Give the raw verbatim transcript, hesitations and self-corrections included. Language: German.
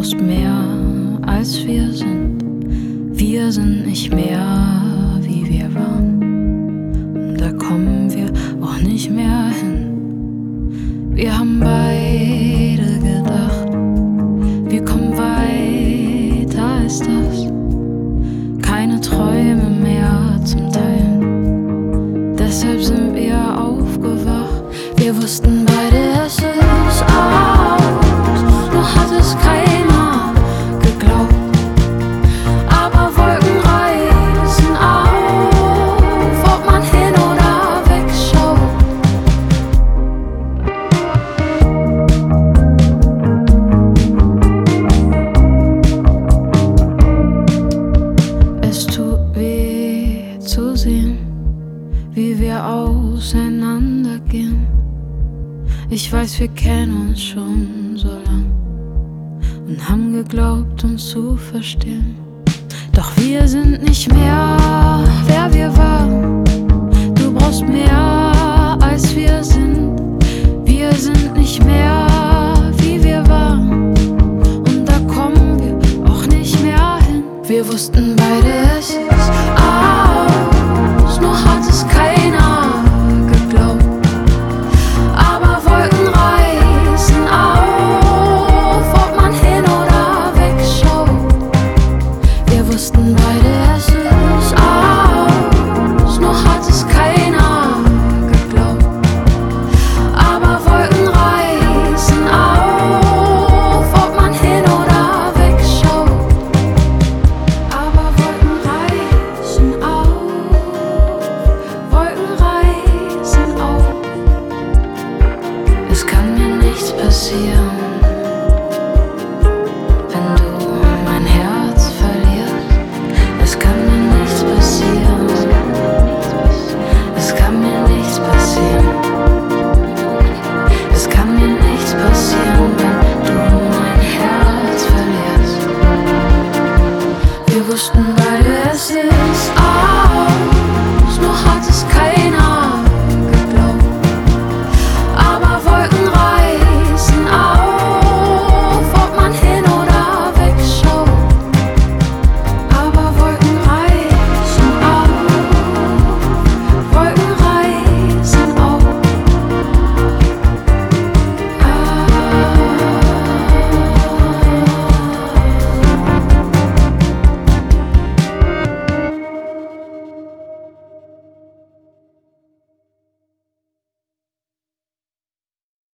brauchst mehr als wir sind. Wir sind nicht mehr, wie wir waren. Und da kommen wir auch nicht mehr hin. Wir haben beide gedacht, wir kommen weiter als das. Keine Träume mehr zum Teilen. Deshalb sind wir aufgewacht. Wir wussten beide, es ist aus. Noch hat es keiner geglaubt. Aber Wolken reißen auf, ob man hin oder wegschaut. Es tut weh zu sehen, wie wir auseinandergehen. Ich weiß, wir kennen uns schon so lang und haben geglaubt, uns zu verstehen. Doch wir sind nicht mehr, wer wir waren. Du brauchst mehr, als wir sind. Wir sind nicht mehr, wie wir waren. Und da kommen wir auch nicht mehr hin. Wir wussten beide, es ist aus, nur hat es keiner geglaubt. Aber Wolken reißen auf, ob man hin oder wegschaut. Wir wussten beide, es ist aus, nur hat es keiner geglaubt. Aber Wolken reißen auf, ob man hin oder wegschaut. Aber Wolken reißen auf, Wolken reißen auf. Es kann mir nichts passieren, wenn du mein Herz verlierst. Es kann mir nichts passieren. Es kann mir nichts passieren. Es kann mir nichts passieren, wenn du mein Herz verlierst. Wir wussten